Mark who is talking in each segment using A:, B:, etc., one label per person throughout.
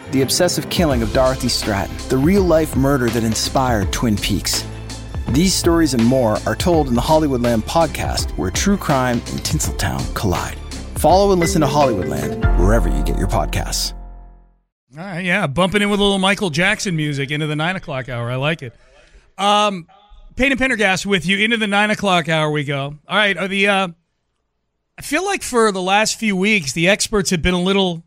A: the obsessive killing of Dorothy Stratton, the real-life murder that inspired Twin Peaks. These stories and more are told in the Hollywoodland podcast, where true crime and Tinseltown collide. Follow and listen to Hollywoodland wherever you get your podcasts.
B: All right, yeah, bumping in with a little Michael Jackson music into the 9 o'clock hour. I like it. Payne and Pendergast with you. Into the 9 o'clock hour we go. All right, I feel like for the last few weeks, the experts have been a little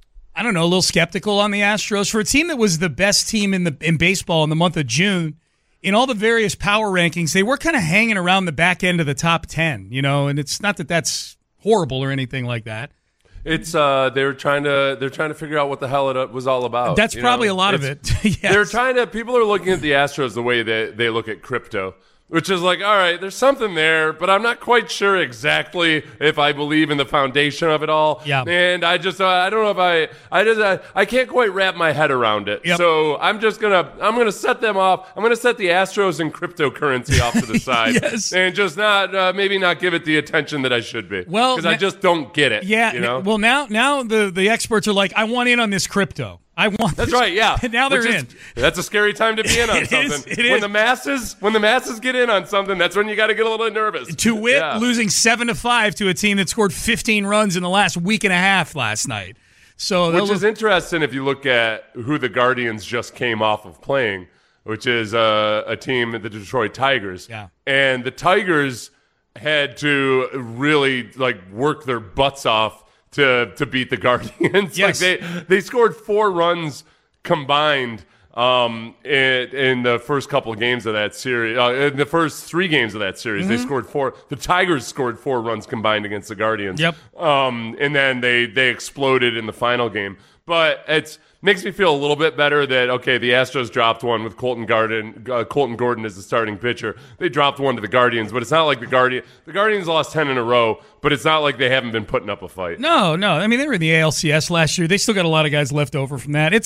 B: skeptical on the Astros. For a team that was the best team in baseball in the month of June, in all the various power rankings, they were kind of hanging around the back end of the top 10, and it's not that that's horrible or anything like that.
C: It's they're trying to figure out what the hell it was all about.
B: That's probably a lot of it.
C: Yes. People are looking at the Astros the way that they look at crypto, which is like, all right, there's something there, but I'm not quite sure exactly if I believe in the foundation of it all.
B: Yeah.
C: And I just, I don't know if I can't quite wrap my head around it.
B: Yep.
C: So I'm gonna set them off. I'm gonna set the Astros and cryptocurrency off to the side.
B: Yes.
C: And just maybe not give it the attention that I should be.
B: Well,
C: because I just don't get it.
B: Yeah. Well, now the experts are like, I want in on this crypto.
C: That's right, yeah.
B: Now they're in.
C: That's a scary time to be in on something.
B: It is.
C: When the masses get in on something, that's when you got to get a little nervous.
B: To wit, losing 7-5 to a team that scored 15 runs in the last week and a half last night. Which
C: is interesting if you look at who the Guardians just came off of playing, which is a team, the Detroit Tigers.
B: Yeah.
C: And the Tigers had to really work their butts off to beat the Guardians.
B: Yes.
C: They scored 4 runs combined in the first couple of games of that series. In the first 3 games of that series, they scored 4. The Tigers scored 4 runs combined against the Guardians.
B: Yep.
C: And then they exploded in the final game. But it makes me feel a little bit better that, okay, the Astros dropped one with Colton Gordon as the starting pitcher. They dropped one to the Guardians, but it's not like the Guardians lost 10 in a row, but it's not like they haven't been putting up a fight.
B: No. I mean, they were in the ALCS last year. They still got a lot of guys left over from that.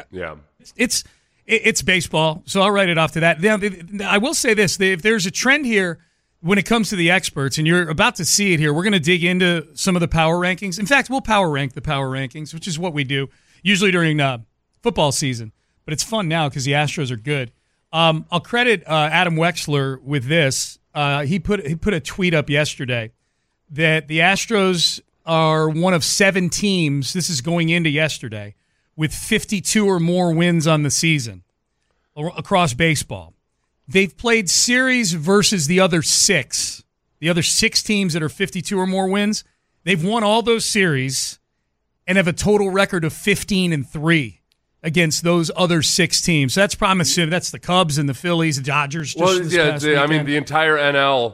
B: It's baseball, so I'll write it off to that. Now, I will say this. If there's a trend here when it comes to the experts, and you're about to see it here, we're going to dig into some of the power rankings. In fact, we'll power rank the power rankings, which is what we do usually during football season. But it's fun now because the Astros are good. I'll credit Adam Wexler with this. He put a tweet up yesterday that the Astros are one of 7 teams, this is going into yesterday, with 52 or more wins on the season across baseball. They've played series versus the other 6. The other 6 teams that are 52 or more wins, they've won all those series and have a total record of 15-3 against those other 6 teams. So that's promising. That's the Cubs and the Phillies, the Dodgers.
C: The entire NL,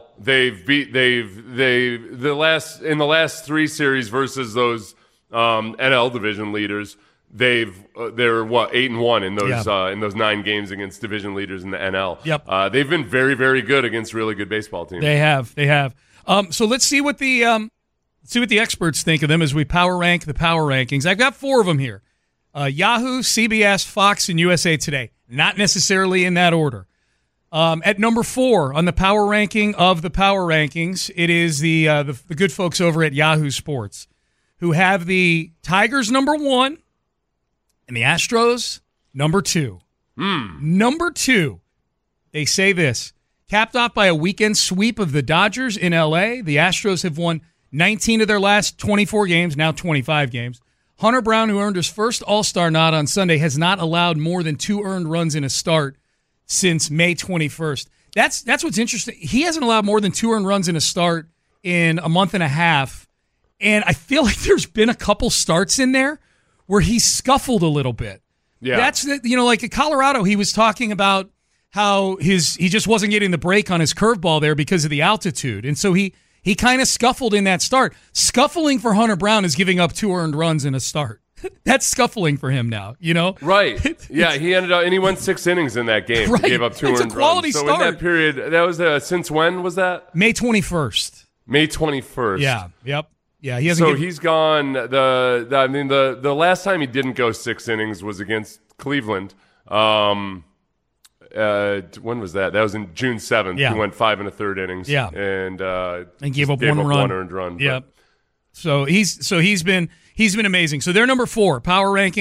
C: in the last 3 series versus those NL division leaders. They're 8-1 in those 9 games against division leaders in the NL.
B: Yep.
C: They've been very, very good against really good baseball teams.
B: They have. So let's see what the experts think of them as we power rank the power rankings. I've got 4 of them here: Yahoo, CBS, Fox, and USA Today. Not necessarily in that order. At number 4 on the power ranking of the power rankings, it is the good folks over at Yahoo Sports, who have the Tigers number 1. And the Astros, number 2. Number 2, they say this: capped off by a weekend sweep of the Dodgers in L.A., the Astros have won 19 of their last 24 games, now 25 games. Hunter Brown, who earned his first All-Star nod on Sunday, has not allowed more than 2 earned runs in a start since May 21st. That's what's interesting. He hasn't allowed more than 2 earned runs in a start in a month and a half, and I feel like there's been a couple starts in there where he scuffled a little bit.
C: Yeah.
B: That's like at Colorado, he was talking about how he just wasn't getting the break on his curveball there because of the altitude. And so he kind of scuffled in that start. Scuffling for Hunter Brown is giving up 2 earned runs in a start. That's scuffling for him now,
C: Right. Yeah, he ended up, and he went 6 innings in that game.
B: Right.
C: He gave up 2 earned runs.
B: It's a quality
C: so
B: start.
C: in that period, that was, since when was that?
B: May 21st.
C: May 21st.
B: Yeah, yep. Yeah, he hasn't.
C: He's gone. The last time he didn't go 6 innings was against Cleveland. When was that? That was in June 7th.
B: Yeah.
C: He went 5 1/3 innings.
B: Yeah,
C: and
B: gave up 1 run.
C: 1 earned run.
B: Yep. So he's been amazing. So they're number 4 power ranking.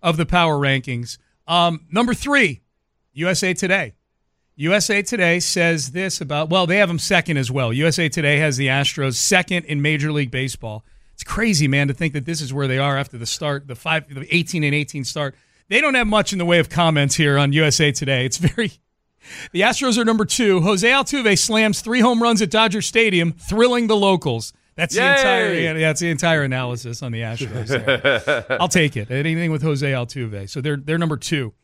B: of the power rankings. Number 3, USA Today. USA Today says this about, well, they have them second as well. USA Today has the Astros second in Major League Baseball. It's crazy, man, to think that this is where they are after the start, the 18-18 start. They don't have much in the way of comments here on USA Today. It's very... The Astros are number 2. Jose Altuve slams 3 home runs at Dodger Stadium, thrilling the locals. That's the entire analysis on the Astros. So I'll take it. Anything with Jose Altuve. So they're number 2.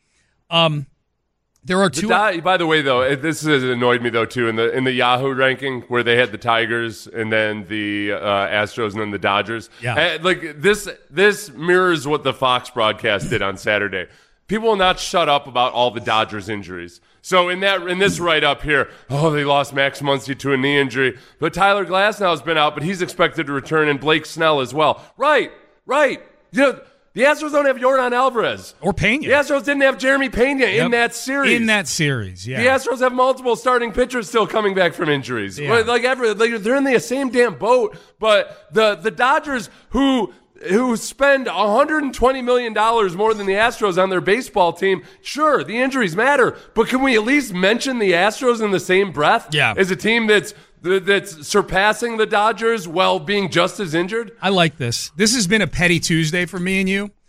B: There are 2.
C: By the way, though, this has annoyed me though too in the Yahoo ranking where they had the Tigers and then the Astros and then the Dodgers.
B: Yeah,
C: like this mirrors what the Fox broadcast did on Saturday. People will not shut up about all the Dodgers injuries. So in this write-up here, they lost Max Muncy to a knee injury, but Tyler Glasnow has been out, but he's expected to return, and Blake Snell as well. Right. You know, the Astros don't have Yordan Alvarez.
B: Or Pena.
C: The Astros didn't have Jeremy Pena in that series.
B: Yeah.
C: The Astros have multiple starting pitchers still coming back from injuries.
B: Yeah.
C: They're in the same damn boat, but the Dodgers who spend $120 million more than the Astros on their baseball team, sure, the injuries matter, but can we at least mention the Astros in the same breath as a team that's surpassing the Dodgers while being just as injured?
B: I like this. This has been a petty Tuesday for me and you,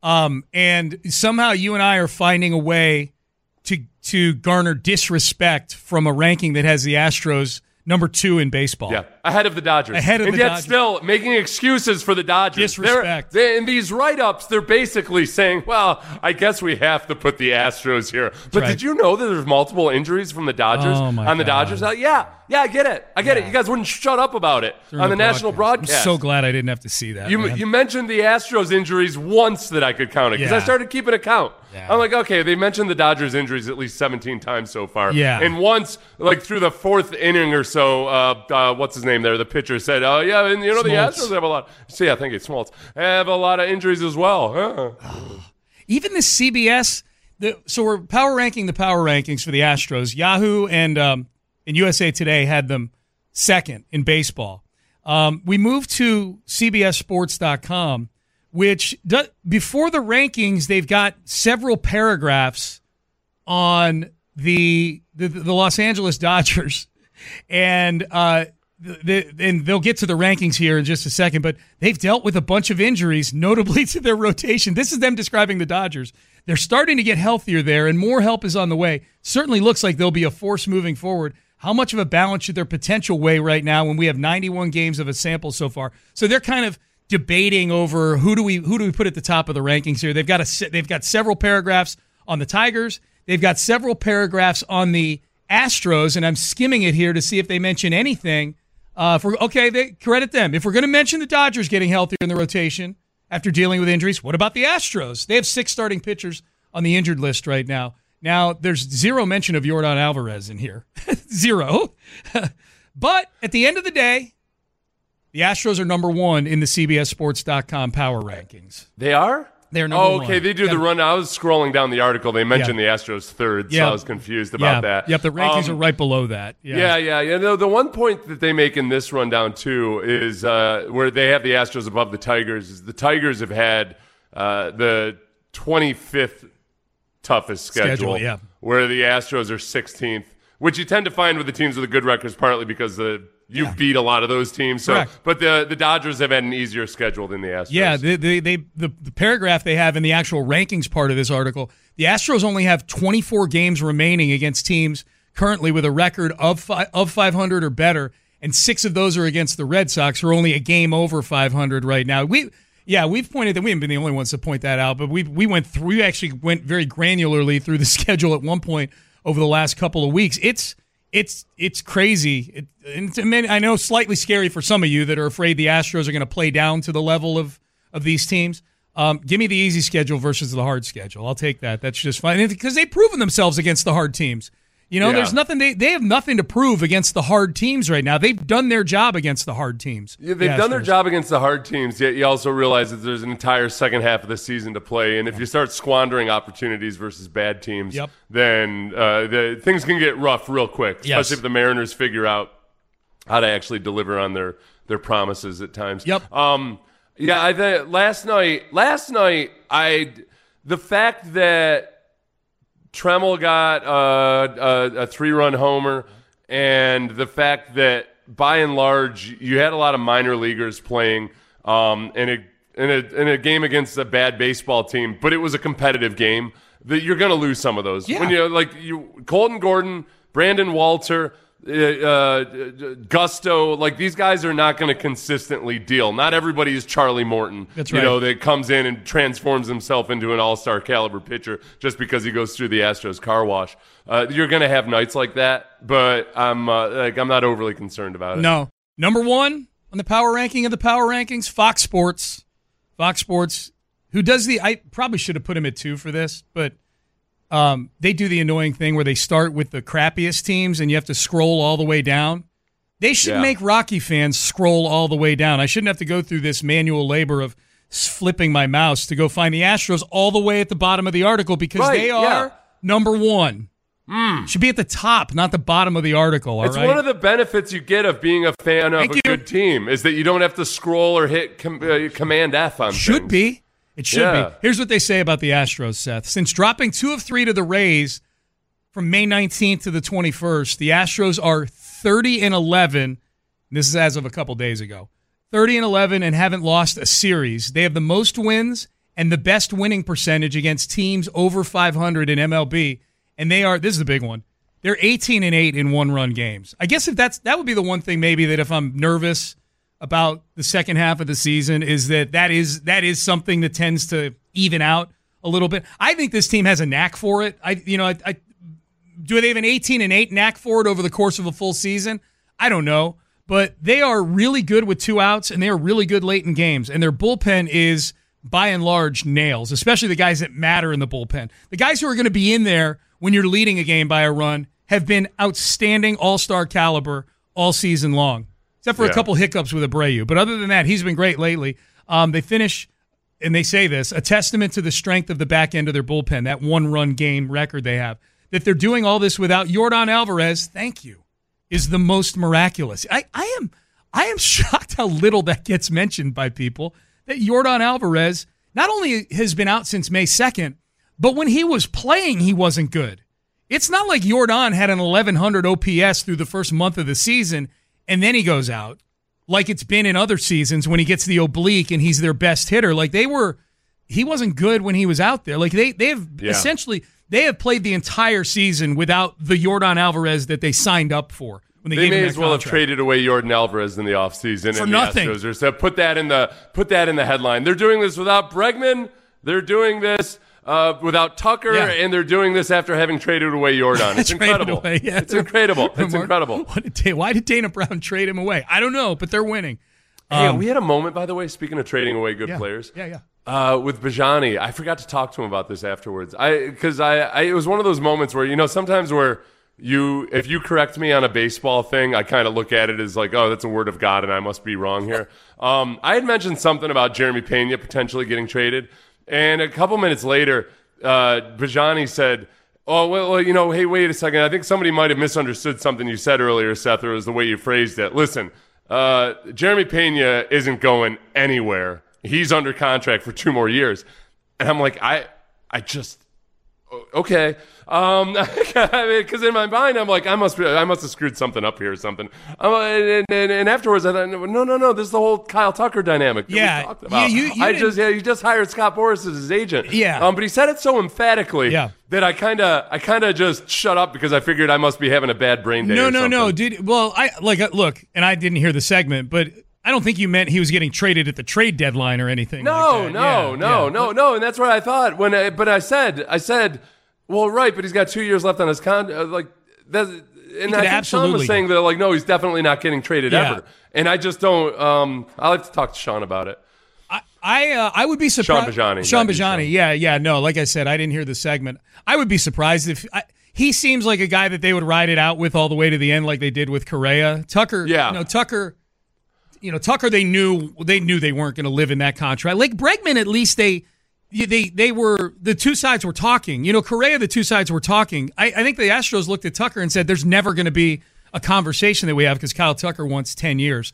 B: and somehow you and I are finding a way to garner disrespect from a ranking that has the Astros number 2 in baseball.
C: Yeah, ahead of the Dodgers. And yet still making excuses for the Dodgers.
B: Disrespect.
C: In these write-ups, they're basically saying, well, I guess we have to put the Astros here. But did you know that there's multiple injuries from the Dodgers on the Dodgers? Yeah, I get it. You guys wouldn't shut up about it on the national broadcast.
B: I'm so glad I didn't have to see that.
C: You mentioned the Astros injuries once that I could count it because I started keeping a count. Yeah. I'm like, okay, they mentioned the Dodgers injuries at least 17 times so far.
B: Yeah.
C: And once, like through the 4th inning or so, what's his name there? The pitcher said, oh, yeah, and the Astros have a lot. See, I think it's Smoltz. Have a lot of injuries as well.
B: Even the CBS, so we're power ranking the power rankings for the Astros. Yahoo and USA Today had them second in baseball. We moved to CBSSports.com, which before the rankings, they've got several paragraphs on the Los Angeles Dodgers, and they'll get to the rankings here in just a second, but they've dealt with a bunch of injuries, notably to their rotation. This is them describing the Dodgers. They're starting to get healthier there, and more help is on the way. Certainly looks like they'll be a force moving forward. How much of a balance should their potential weigh right now when we have 91 games of a sample so far? So they're kind of debating over who do we put at the top of the rankings here. They've got several paragraphs on the Tigers. They've got several paragraphs on the Astros, and I'm skimming it here to see if they mention anything. They credit them. If we're going to mention the Dodgers getting healthier in the rotation after dealing with injuries, what about the Astros? They have 6 starting pitchers on the injured list right now. Now, there's 0 mention of Yordan Alvarez in here. 0. But at the end of the day, the Astros are number 1 in the CBSSports.com power rankings.
C: They are?
B: They're number 1.
C: Okay, they do the run. I was scrolling down the article. They mentioned the Astros 3rd, so I was confused about that.
B: Yep, the rankings are right below that.
C: Yeah. The one point that they make in this rundown, too, is where they have the Astros above the Tigers, is the Tigers have had the 25th toughest schedule where the Astros are 16th, which you tend to find with the teams with the good records, partly because you beat a lot of those teams. So, but the Dodgers have had an easier schedule than the Astros.
B: Yeah, the paragraph they have in the actual rankings part of this article, the Astros only have 24 games remaining against teams currently with a record of 500 or better, and 6 of those are against the Red Sox, who are only a game over 500 right now. We've pointed that we haven't been the only ones to point that out, but we actually went very granularly through the schedule at one point over the last couple of weeks. It's crazy. I know slightly scary for some of you that are afraid the Astros are going to play down to the level of these teams. Give me the easy schedule versus the hard schedule. I'll take that. That's just fine because they've proven themselves against the hard teams. There's nothing. They have nothing to prove against the hard teams right now. They've done their job against the hard teams.
C: Yeah, they've done their job against the hard teams, yet you also realize that there's an entire second half of the season to play. And if you start squandering opportunities versus bad teams, then things can get rough real quick, especially if the Mariners figure out how to actually deliver on their promises at times.
B: Yep.
C: I think last night the fact that Tremmel got a 3-run homer, and the fact that by and large you had a lot of minor leaguers playing in a game against a bad baseball team, but it was a competitive game. That you're going to lose some of those.
B: Yeah.
C: When Colton Gordon, Brandon Walter, Gusto, like these guys are not going to consistently deal. Not everybody is Charlie Morton.
B: That's right.
C: That comes in and transforms himself into an all-star caliber pitcher just because he goes through the Astros car wash. You're going to have nights like that, but I'm not overly concerned about it.
B: No. Number one on the power ranking of the power rankings, Fox Sports. Fox Sports, who does I probably should have put him at 2 for this, but they do the annoying thing where they start with the crappiest teams and you have to scroll all the way down. They should make Rocky fans scroll all the way down. I shouldn't have to go through this manual labor of flipping my mouse to go find the Astros all the way at the bottom of the article because they are number one. Should be at the top, not the bottom of the article.
C: It's one of the benefits you get of being a fan of a good team is that you don't have to scroll or hit Command F on
B: Should
C: things.
B: be. It should be. Here's what they say about the Astros, Seth. Since dropping 2 of 3 to the Rays from May 19th to the 21st, the Astros are 30-11. This is as of a couple days ago. 30-11 and haven't lost a series. They have the most wins and the best winning percentage against teams over 500 in MLB. And they are, this is the big one, they're 18-8 in one-run games. I guess if that would be the one thing maybe that if I'm nervous about the second half of the season is that is something that tends to even out a little bit. I think this team has a knack for it. Do they have an 18-8 knack for it over the course of a full season? I don't know, but they are really good with 2 outs and they are really good late in games, and their bullpen is by and large nails, especially the guys that matter in the bullpen. The guys who are going to be in there when you're leading a game by a run have been outstanding all-star caliber all season long. Except for a couple hiccups with Abreu. But other than that, he's been great lately. They finish, and they say this, a testament to the strength of the back end of their bullpen, that one-run game record they have. That they're doing all this without Yordan Alvarez, thank you, is the most miraculous. I am shocked how little that gets mentioned by people, that Yordan Alvarez not only has been out since May 2nd, but when he was playing, he wasn't good. It's not like Yordan had an 1,100 OPS through the first month of the season, and then he goes out, like it's been in other seasons when he gets the oblique and he's their best hitter. Like he wasn't good when he was out there. Like they have essentially played the entire season without the Yordan Alvarez that they signed up for. When they
C: may as well have traded away Yordan Alvarez in the offseason.
B: For nothing.
C: The Astros put that in the headline. They're doing this without Bregman. They're doing this without Tucker, and they're doing this after having traded away Yordan. It's incredible. It's incredible. It's incredible.
B: Why did Dana Brown trade him away? I don't know, but they're winning.
C: We had a moment, by the way, speaking of trading away good players. With Bajani. I forgot to talk to him about this afterwards. Because it was one of those moments where, sometimes where if you correct me on a baseball thing, I kind of look at it as like, oh, that's a word of God and I must be wrong here. I had mentioned something about Jeremy Pena potentially getting traded. And a couple minutes later, Bajani said, oh, well, hey, wait a second. I think somebody might have misunderstood something you said earlier, Seth, or it was the way you phrased it. Listen, Jeremy Pena isn't going anywhere. He's under contract for 2 more years. And I'm like, okay. Because in my mind, I'm like, I must have screwed something up here or something. And afterwards, I thought, no, this is the whole Kyle Tucker dynamic that we talked about. You just hired Scott Boras as his agent.
B: Yeah.
C: But he said it so emphatically that I kind of just shut up because I figured I must be having a bad brain day. No,
B: dude. Well, look, and I didn't hear the segment, but I don't think you meant he was getting traded at the trade deadline or anything. No,
C: and that's what I thought but I said. Well, right, but he's got 2 years left on his contract. Like that, and I think Sean was saying that, like, no, he's definitely not getting traded ever. And I just don't. I'll have to talk to Sean about it.
B: I would be surprised.
C: Sean Bajani.
B: Yeah. No, like I said, I didn't hear the segment. I would be surprised if he seems like a guy that they would ride it out with all the way to the end, like they did with Correa. Tucker. Yeah. Tucker. Tucker. They knew they weren't going to live in that contract. Like Bregman, at least they were, the two sides were talking. Correa, the two sides were talking. I think the Astros looked at Tucker and said, there's never going to be a conversation that we have because Kyle Tucker wants 10 years.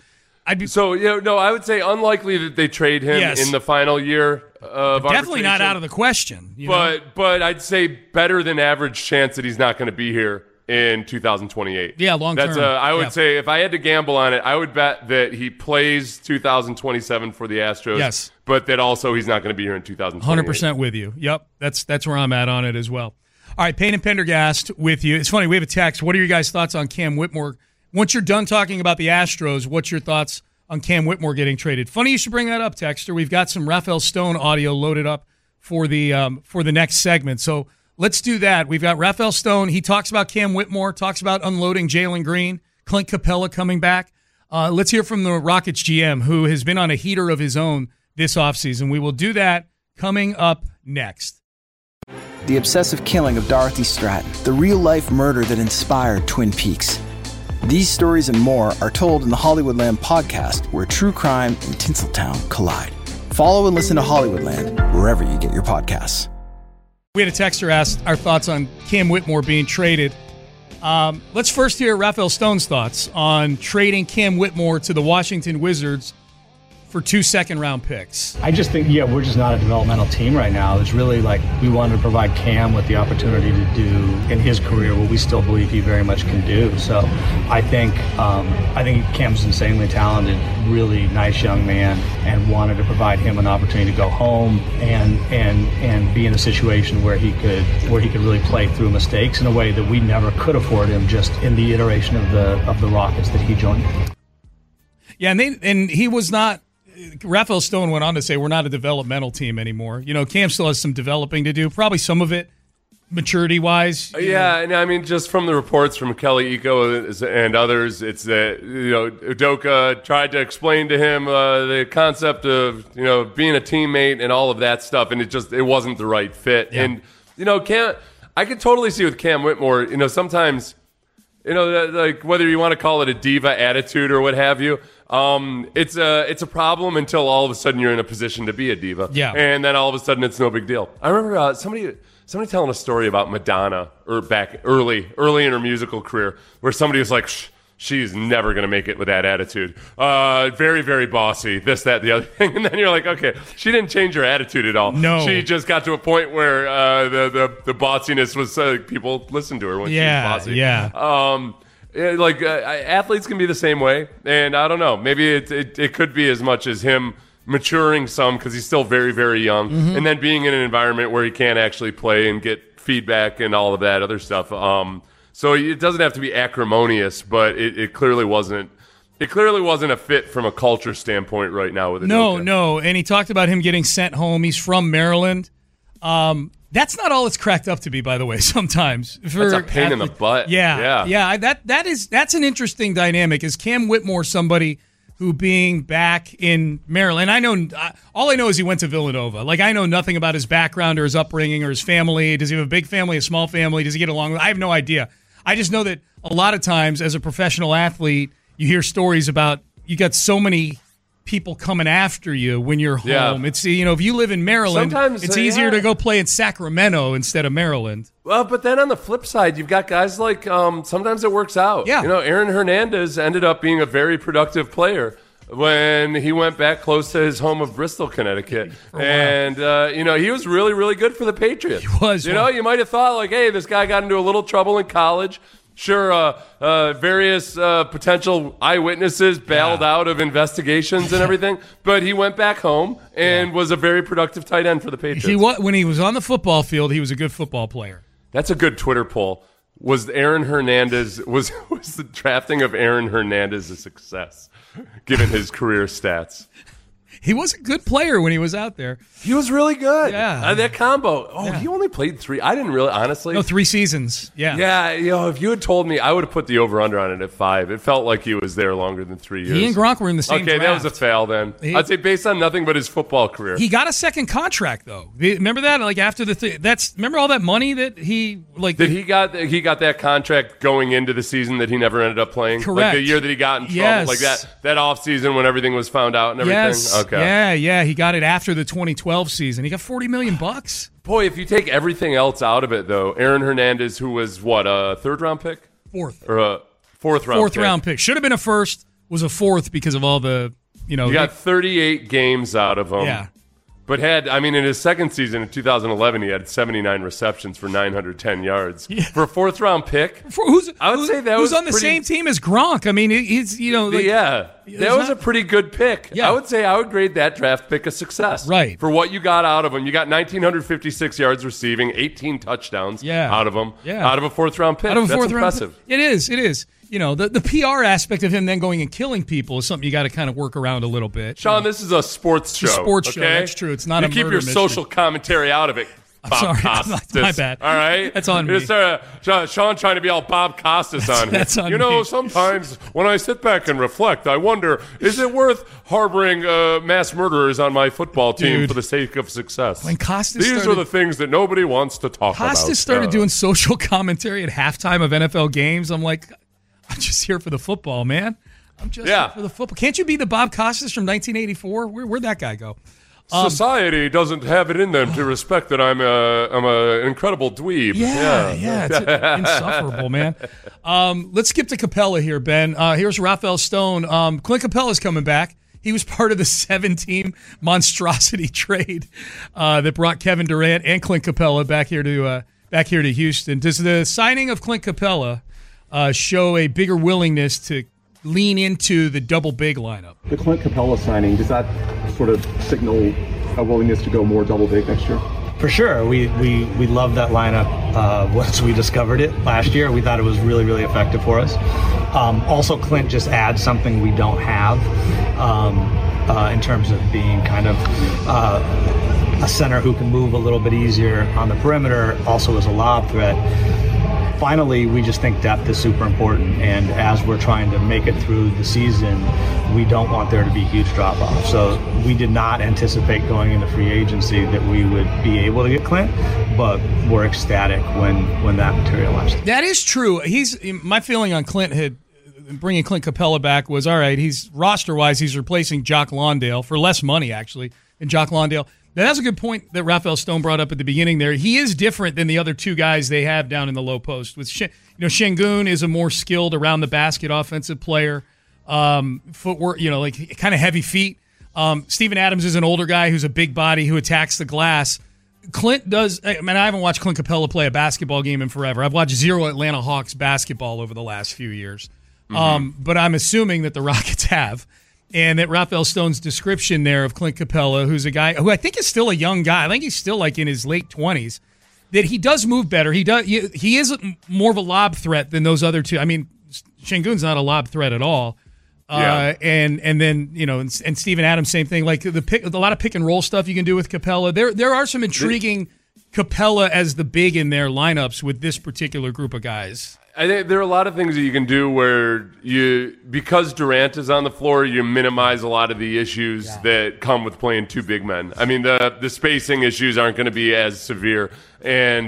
B: I'd be
C: I would say unlikely that they trade him in the final year of
B: definitely not
C: arbitration.
B: out of the question. You know?
C: But I'd say better than average chance that he's not going to be here in 2028.
B: Yeah, long term.
C: I would say if I had to gamble on it, I would bet that he plays 2027 for the Astros.
B: Yes.
C: But that also he's not going to be here in 2028.
B: 100% with you. Yep, that's where I'm at on it as well. All right, Payne and Pendergast with you. It's funny, we have a text. What are your guys' thoughts on Cam Whitmore? Once you're done talking about the Astros, what's your thoughts on Cam Whitmore getting traded? Funny you should bring that up, Texter. We've got some Rafael Stone audio loaded up for the next segment. So let's do that. We've got Rafael Stone. He talks about Cam Whitmore, talks about unloading Jalen Green, Clint Capella coming back. Let's hear from the Rockets GM, who has been on a heater of his own this offseason. We will do that coming up next.
A: The obsessive killing of Dorothy Stratton, the real-life murder that inspired Twin Peaks. These stories and more are told in the Hollywoodland podcast, where true crime and Tinseltown collide. Follow and listen to Hollywoodland wherever you get your podcasts.
B: We had a texter ask our thoughts on Cam Whitmore being traded. Let's first hear Rafael Stone's thoughts on trading Cam Whitmore to the Washington Wizards for 2 second-round picks.
D: I just think, we're just not a developmental team right now. It's really like we wanted to provide Cam with the opportunity to do in his career what we still believe he very much can do. So I think Cam's insanely talented, really nice young man, and wanted to provide him an opportunity to go home and be in a situation where he could really play through mistakes in a way that we never could afford him just in the iteration of the Rockets that he joined.
B: Yeah, and he was not. Rafael Stone went on to say we're not a developmental team anymore. You know, Cam still has some developing to do, probably some of it maturity-wise.
C: Yeah, and I mean, just from the reports from Kelly Iko and others, it's that, Udoka tried to explain to him the concept of, being a teammate and all of that stuff, and it wasn't the right fit. Yeah. And, Cam, I could totally see with Cam Whitmore, sometimes, like whether you want to call it a diva attitude or what have you, it's a problem until all of a sudden you're in a position to be a diva.
B: Yeah.
C: And then all of a sudden it's no big deal. I remember somebody telling a story about Madonna or back early in her musical career where somebody was like, she's never going to make it with that attitude. Very, very bossy, this, that, the other thing. And then you're like, okay, she didn't change her attitude at all.
B: No.
C: She just got to a point where the bossiness was people listened to her when she was bossy.
B: Yeah.
C: Athletes can be the same way, and I don't know. Maybe it could be as much as him maturing some because he's still very, very young, and then being in an environment where he can't actually play and get feedback and all of that other stuff. So it doesn't have to be acrimonious, but it clearly wasn't. It clearly wasn't a fit from a culture standpoint right now with Udoka.
B: No, and he talked about him getting sent home. He's from Maryland. That's not all it's cracked up to be, by the way, sometimes.
C: That's a pain in the butt.
B: Yeah. That's an interesting dynamic. Is Cam Whitmore somebody who, being back in Maryland, all I know is he went to Villanova. Like, I know nothing about his background or his upbringing or his family. Does he have a big family, a small family? Does he get along? I have no idea. I just know that a lot of times as a professional athlete, you hear stories about you got so many people coming after you when you're home. Yeah. It's, if you live in Maryland, sometimes, it's easier to go play in Sacramento instead of Maryland.
C: Well, but then on the flip side, you've got guys like sometimes it works out.
B: Yeah.
C: Aaron Hernandez ended up being a very productive player when he went back close to his home of Bristol, Connecticut. And, he was really, really good for the Patriots.
B: He was.
C: You might have thought, like, hey, this guy got into a little trouble in college. Sure, various potential eyewitnesses bailed out of investigations and everything, but he went back home and was a very productive tight end for the Patriots.
B: When he was on the football field, he was a good football player.
C: That's a good Twitter poll. Was Aaron Hernandez was the drafting of Aaron Hernandez a success, given his career stats?
B: He was a good player when he was out there.
C: He was really good.
B: Yeah.
C: That combo. He only played 3. I didn't really, honestly.
B: No, 3 seasons. Yeah.
C: Yeah, if you had told me, I would have put the over-under on it at 5. It felt like he was there longer than 3 years.
B: He and Gronk were in the same draft.
C: That was a fail then. I'd say based on nothing but his football career.
B: He got a second contract, though. Remember that? Like, after remember all that money that he, like...
C: He got that contract going into the season that he never ended up playing?
B: Correct.
C: Like the year that he got in trouble?
B: Yes.
C: Like that offseason when everything was found out and everything?
B: Yes.
C: Okay.
B: Yeah. He got it after the 2012 season. He got $40 million.
C: Boy, if you take everything else out of it, though, Aaron Hernandez, who was, a third-round pick?
B: Fourth.
C: Or a fourth-round pick.
B: Fourth-round pick. Should have been a first. was a fourth because of all the,
C: You got 38 games out of him.
B: Yeah.
C: But in his second season in 2011, he had 79 receptions for 910 yards.
B: Yeah.
C: For a fourth-round pick, I would say that
B: was
C: was
B: on the same team as Gronk. I mean, he's,
C: that was a pretty good pick.
B: Yeah.
C: I would say I would grade that draft pick a success.
B: Right.
C: For what you got out of him. You got 1,956 yards receiving, 18 touchdowns out of him.
B: Yeah.
C: Out of a fourth-round pick. That's impressive.
B: It is. The PR aspect of him then going and killing people is something you got to kind of work around a little bit.
C: Sean, this is a sports show.
B: It's a sports show.
C: Okay?
B: That's true. It's not a
C: murder mystery. You keep your social commentary out of it. Bob Costas.
B: My bad.
C: All right?
B: That's on me.
C: Sean trying to be all Bob Costas on here.
B: That's on me.
C: Sometimes when I sit back and reflect, I wonder, is it worth harboring mass murderers on my football team for the sake of success?
B: When Costas
C: These are the things that nobody wants to talk about.
B: Costas started doing social commentary at halftime of NFL games. I'm like, I'm just here for the football, man. I'm just here for the football. Can't you be the Bob Costas from 1984? Where'd that guy go?
C: Society doesn't have it in them to respect that I'm an incredible dweeb.
B: Yeah, it's insufferable, man. Let's skip to Capella here, Ben. Here's Rafael Stone. Clint Capella's coming back. He was part of the 7-team monstrosity trade that brought Kevin Durant and Clint Capella back here to Houston. Does the signing of Clint Capella show a bigger willingness to lean into the double big lineup?
E: The Clint Capella signing, does that sort of signal a willingness to go more double big next year?
D: For sure. We loved that lineup once we discovered it last year. We thought it was really, really effective for us. Also, Clint just adds something we don't have in terms of being kind of a center who can move a little bit easier on the perimeter, also as a lob threat. Finally, we just think depth is super important, and as we're trying to make it through the season, we don't want there to be huge drop-off. So we did not anticipate going into free agency that we would be able to get Clint, but we're ecstatic when that materialized.
B: That is true. My feeling on Clint bringing Clint Capella back was, all right, he's roster-wise, he's replacing Jock Lawndale for less money, actually, than Jock Lawndale. Now, that's a good point that Rafael Stone brought up at the beginning there. He is different than the other two guys they have down in the low post. With Şengün is a more skilled around the basket offensive player, footwork, like kind of heavy feet. Steven Adams is an older guy who's a big body who attacks the glass. Clint does. I haven't watched Clint Capella play a basketball game in forever. I've watched zero Atlanta Hawks basketball over the last few years, but I'm assuming that the Rockets have. And that Rafael Stone's description there of Clint Capella, who's a guy who I think is still a young guy. I think he's still like in his late 20s. That he does move better. He is more of a lob threat than those other two. I mean, Şengün's not a lob threat at all. And then and Steven Adams, same thing. Like a lot of pick and roll stuff you can do with Capella. There are some intriguing Capella as the big in their lineups with this particular group of guys.
C: I think there are a lot of things that you can do where because Durant is on the floor, you minimize a lot of the issues that come with playing two big men. I mean, the spacing issues aren't going to be as severe, and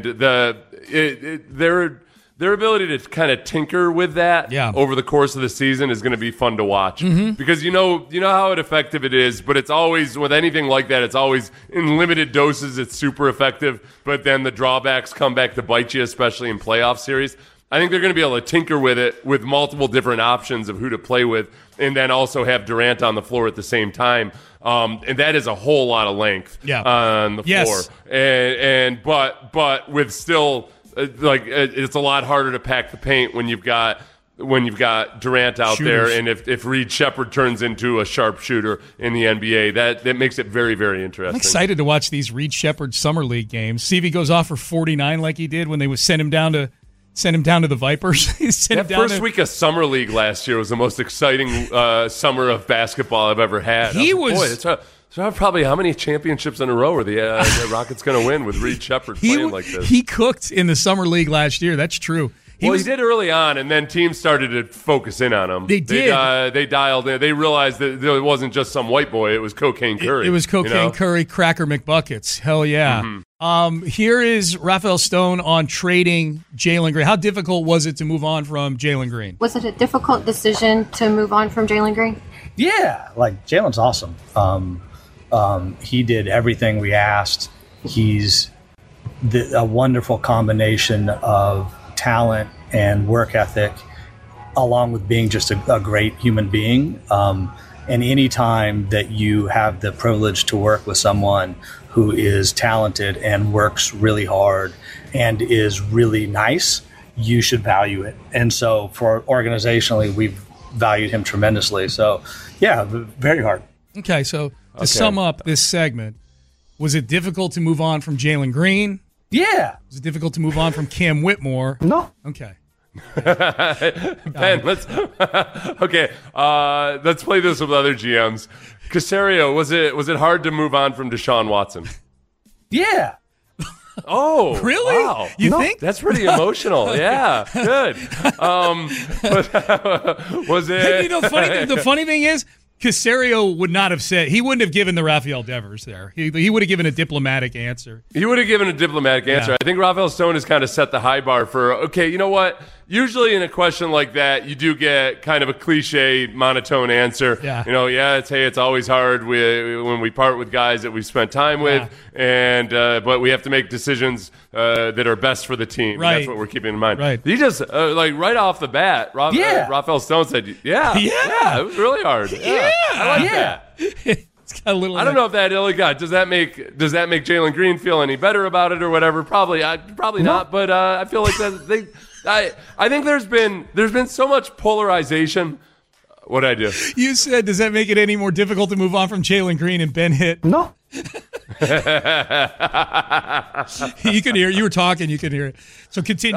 C: their ability to kind of tinker with that over the course of the season is going to be fun to watch because you know how effective it is, but it's always with anything like that, it's always in limited doses. It's super effective, but then the drawbacks come back to bite you, especially in playoff series. I think they're going to be able to tinker with it with multiple different options of who to play with, and then also have Durant on the floor at the same time. And that is a whole lot of length on the floor. But with still it's a lot harder to pack the paint when you've got Durant out there, and if Reed Sheppard turns into a sharpshooter in the NBA, that makes it very, very interesting.
B: I'm excited to watch these Reed Sheppard Summer League games. See if he goes off for 49 like he did when they would send him down to the Vipers.
C: That first week of Summer League last year was the most exciting summer of basketball I've ever had. Probably how many championships in a row are the Rockets going to win with Reed Sheppard playing like this?
B: He cooked in the Summer League last year. That's true.
C: He did early on, and then teams started to focus in on him.
B: They did.
C: They dialed in. They realized that it wasn't just some white boy. It was Cocaine Curry.
B: It was Cocaine Curry, Cracker McBuckets. Hell yeah. Mm-hmm. Here is Rafael Stone on trading Jalen Green. How difficult was it to move on from Jalen Green?
F: Was it a difficult decision to move on from Jalen Green?
D: Yeah, Jalen's awesome. He did everything we asked. He's a wonderful combination of talent and work ethic, along with being just a great human being. And any time that you have the privilege to work with someone who is talented and works really hard and is really nice, you should value it. And so for organizationally, we've valued him tremendously. So, yeah, very hard.
B: Okay, so to sum up this segment, was it difficult to move on from Jalen Green?
D: Yeah.
B: Was it difficult to move on from Cam Whitmore?
D: No.
B: Okay.
C: Ben, let's play this with other GMs. Caserio, was it hard to move on from Deshaun Watson?
D: Yeah.
C: Oh,
B: really?
C: Wow.
B: You think?
C: That's pretty emotional. Yeah, good. But, was it?
B: The funny thing is, Caserio would not have said, he wouldn't have given the Rafael Devers there. He would have given a diplomatic answer.
C: He would have given a diplomatic answer.
B: Yeah.
C: I think Rafael Stone has kind of set the high bar for, okay, you know what? Usually in a question like that, you do get kind of a cliche, monotone answer.
B: Yeah.
C: It's always hard when we part with guys that we've spent time with, and but we have to make decisions that are best for the team.
B: Right.
C: That's what we're keeping in mind.
B: Right.
C: He just, right off the bat, Rafael Stone said, it was really hard. Yeah. I like that.
B: It's got a little.
C: I don't know if that really does that make Jalen Green feel any better about it or whatever? Probably not. But I feel like that I think there's been so much polarization. What'd I do?
B: You said, does that make it any more difficult to move on from Jalen Green, and Ben hit?
D: No.
B: You could hear. You were talking. You could hear it. So continue.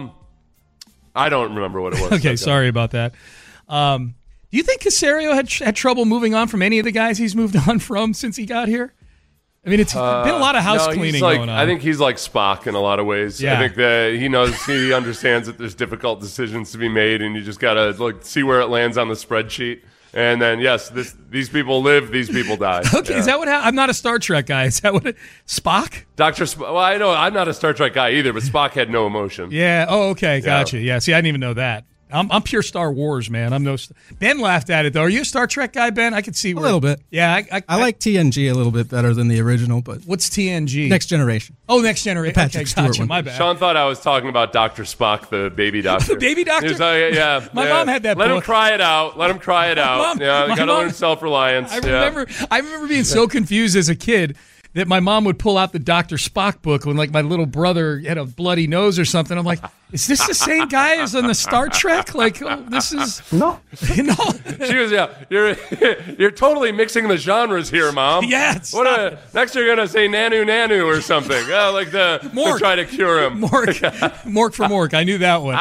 C: I don't remember what it was.
B: Okay, sorry about that. Do you think Caserio had trouble moving on from any of the guys he's moved on from since he got here? I mean, it's been a lot of house cleaning going on.
C: I think he's like Spock in a lot of ways.
B: Yeah.
C: I think that he understands that there's difficult decisions to be made, and you just gotta see where it lands on the spreadsheet. And then, yes, these people live, these people die.
B: Okay, Is that what happened? I'm not a Star Trek guy. Is that what Spock?
C: Dr. Spock. Well, I know I'm not a Star Trek guy either, but Spock had no emotion.
B: Yeah. Oh, okay. Gotcha. Yeah. See, I didn't even know that. I'm pure Star Wars, man. Ben laughed at it, though. Are you a Star Trek guy, Ben? I could see
G: a little bit.
B: Yeah.
G: I like TNG a little bit better than the original, but
B: what's TNG?
G: Next Generation.
B: Oh, Next Generation.
G: Patrick Stewart
B: Gotcha.
G: one.
B: My bad.
C: Sean thought I was talking about Dr. Spock, the baby doctor.
B: The baby doctor?
C: He was like, yeah.
B: My mom had that
C: Let him
B: book.
C: cry it out. Let him cry it out.
B: My
C: Got to
B: mom-
C: learn self-reliance.
B: I remember being so confused as a kid that my mom would pull out the Dr. Spock book when, like, my little brother had a bloody nose or something. I'm like, is this the same guy as on the Star Trek? Like, this is...
D: No.
B: No.
C: She was, you're totally mixing the genres here, Mom.
B: Yes.
C: Next you're going to say Nanu or something. Like
B: Mork.
C: to try to cure him.
B: Mork for Mork. I knew that one.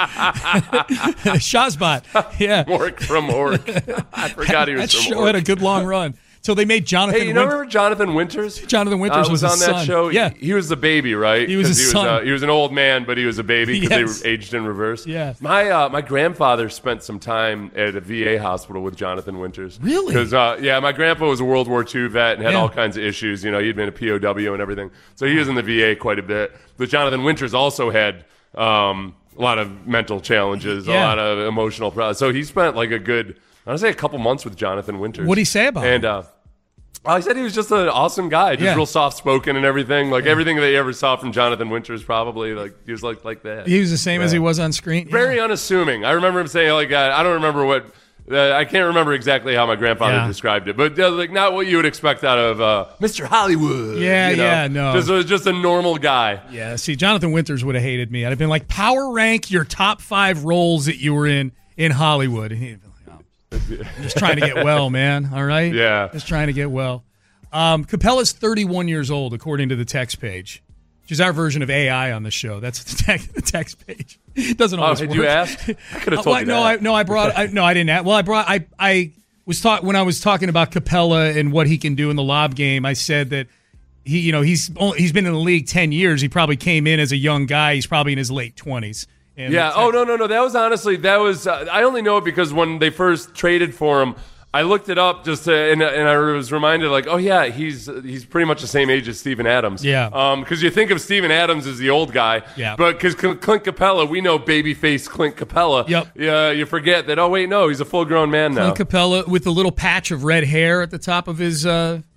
B: Shazbot. Yeah.
C: Mork from Mork. I forgot he was
B: that
C: from
B: show
C: Mork.
B: had a good long run. So they made Jonathan
C: Hey, remember Jonathan Winters?
B: Jonathan Winters was
C: on
B: his
C: that
B: son.
C: show.
B: Yeah.
C: He was the baby, right?
B: He was his son.
C: He was an old man, but he was a baby because
B: Yes.
C: they were aged in reverse.
B: Yes.
C: My grandfather spent some time at a VA hospital with Jonathan Winters.
B: Really?
C: Because my grandpa was a World War II vet and had
B: Yeah.
C: all kinds of issues. He'd been a POW and everything, so he was in the VA quite a bit. But Jonathan Winters also had a lot of mental challenges,
B: Yeah.
C: a lot of emotional problems. So he spent like a couple months with Jonathan Winters.
B: What'd he say about him?
C: And he said he was just an awesome guy, just real soft-spoken and everything. Like everything that you ever saw from Jonathan Winters, probably he was like that.
B: He was the same as he was on screen.
C: Very unassuming. I remember him saying I don't remember what. I can't remember exactly how my grandfather described it, but not what you would expect out of Mr. Hollywood.
B: No.
C: Just a normal guy.
B: Yeah, see, Jonathan Winters would have hated me. I'd have been like, power rank your top 5 roles that you were in Hollywood. And he'd be like, I'm just trying to get well, man. All right?
C: Yeah.
B: Just trying to get well. Capella's 31 years old, according to the text page, which is our version of AI on the show. That's the text page. It doesn't always work.
C: Did you ask? I could have told you that.
B: I didn't ask. Well, when I was talking about Capella and what he can do in the lob game, I said that he's been in the league 10 years. He probably came in as a young guy. He's probably in his late 20s.
C: Yeah. Oh, no. That was honestly, I only know it because when they first traded for him, I looked it up and I was reminded, like, oh yeah, he's pretty much the same age as Steven Adams.
B: Yeah.
C: Because you think of Steven Adams as the old guy.
B: Yeah.
C: But because Clint Capella, we know babyface Clint Capella.
B: Yep.
C: Yeah. You forget that. Oh wait, no, he's a full-grown man now.
B: Clint Capella with a little patch of red hair at the top of his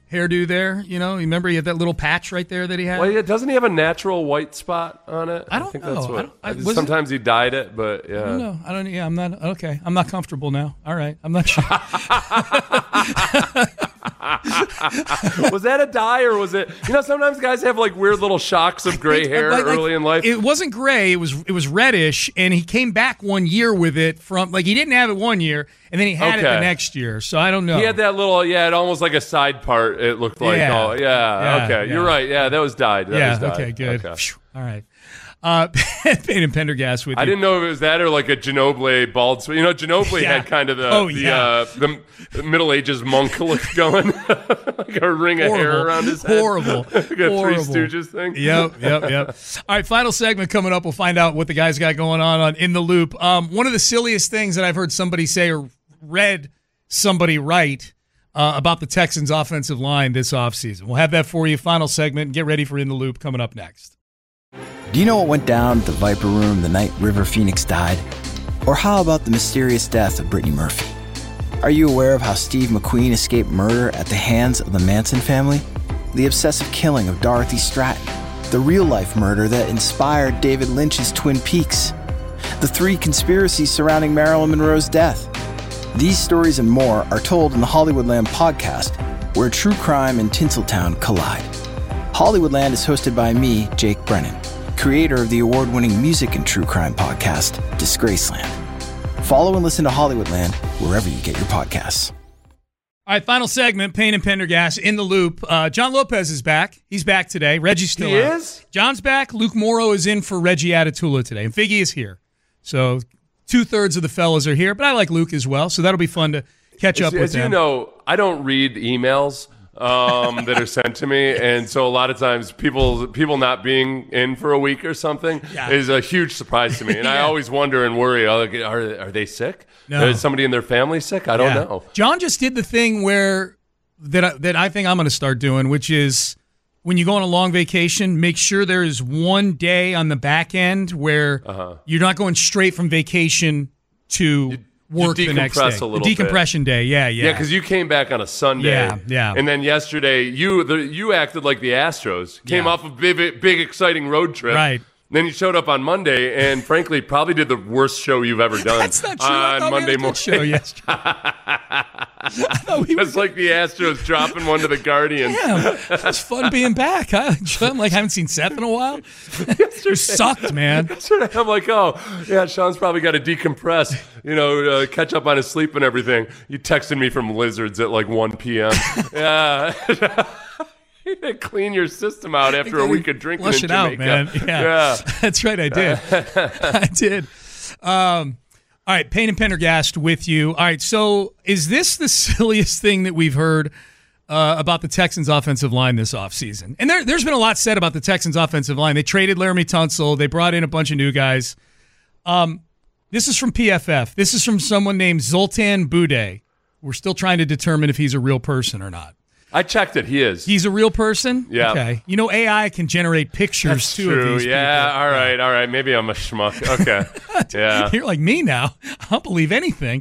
B: hairdo there. You know, remember he had that little patch right there that he had?
C: Well, yeah, doesn't he have a natural white spot on it?
B: I don't
C: think
B: know.
C: That's what. Sometimes he dyed it, but yeah.
B: I don't know. Yeah, I'm not okay. I'm not comfortable now. All right, I'm not sure.
C: Was that a dye or was it? You know, sometimes guys have like weird little shocks of gray hair early in life.
B: It wasn't gray. It was reddish, and he came back 1 year with it from he didn't have it 1 year, and then he had it the next year. So I don't know.
C: He had that little it almost like a side part. It looked like okay. You're right. Yeah, that was dyed. That was dyed.
B: Okay, good. Okay. All right. Peyton Pendergast with you.
C: I didn't know if it was that or like a Ginobili bald. You know, Ginobili had kind of the Middle Ages monk look going, like a ring of hair around his head.
B: Horrible.
C: Like a Three Stooges thing.
B: Yep. All right, final segment coming up. We'll find out what the guys got going on In the Loop. One of the silliest things that I've heard somebody say or read somebody write about the Texans' offensive line this offseason. We'll have that for you. Final segment. Get ready for In the Loop coming up next.
A: Do you know what went down at the Viper Room the night River Phoenix died? Or how about the mysterious death of Brittany Murphy? Are you aware of how Steve McQueen escaped murder at the hands of the Manson family? The obsessive killing of Dorothy Stratton? The real-life murder that inspired David Lynch's Twin Peaks? The 3 conspiracies surrounding Marilyn Monroe's death? These stories and more are told in the Hollywoodland podcast, where true crime and Tinseltown collide. Hollywoodland is hosted by me, Jake Brennan, creator of the award-winning music and true crime podcast, Disgraceland. Follow and listen to Hollywoodland wherever you get your podcasts.
B: All right, final segment, Payne and Pendergast, In the Loop. John Lopez is back. He's back today. Reggie's still out.
C: He is?
B: John's back. Luke Morrow is in for Reggie Atatula today. And Figgy is here. So 2/3 of the fellas are here, but I like Luke as well, so that'll be fun to catch up with
C: them. As you know, I don't read emails that are sent to me, and so a lot of times people not being in for a week or something is a huge surprise to me, and I always wonder and worry: are they sick?
B: No.
C: Is somebody in their family sick? I don't know.
B: John just did the thing that I think I'm going to start doing, which is when you go on a long vacation, make sure there is one day on the back end where you're not going straight from vacation to work the next day.
C: A little
B: decompression day, yeah.
C: Yeah, because you came back on a Sunday.
B: Yeah.
C: And then yesterday, you acted like the Astros. Came off a big, exciting road trip.
B: Right.
C: Then you showed up on Monday and, frankly, probably did the worst show you've ever done.
B: That's not true.
C: On Monday morning.
B: Show yesterday.
C: It's like the Astros dropping one to the Guardians.
B: Yeah, it was fun being back. I'm like, I haven't seen Seth in a while. It sucked, man.
C: I'm like, Sean's probably got to decompress, catch up on his sleep and everything. You texted me from Lizards at like 1 p.m. Yeah. Clean your system out after a week of drinking
B: Flush
C: in
B: it
C: Jamaica.
B: Out, man. Yeah. That's right, I did. I did. All right, Payne and Pendergast with you. All right, so is this the silliest thing that we've heard about the Texans' offensive line this offseason? And there's been a lot said about the Texans' offensive line. They traded Laramie Tunsil. They brought in a bunch of new guys. This is from PFF. This is from someone named Zoltan Bude. We're still trying to determine if he's a real person or not.
C: I checked it. He is.
B: He's a real person?
C: Yeah.
B: Okay. AI can generate pictures,
C: That's
B: too,
C: true.
B: of these people.
C: All right. Maybe I'm a schmuck. Okay. Yeah.
B: You're like me now. I'll believe anything.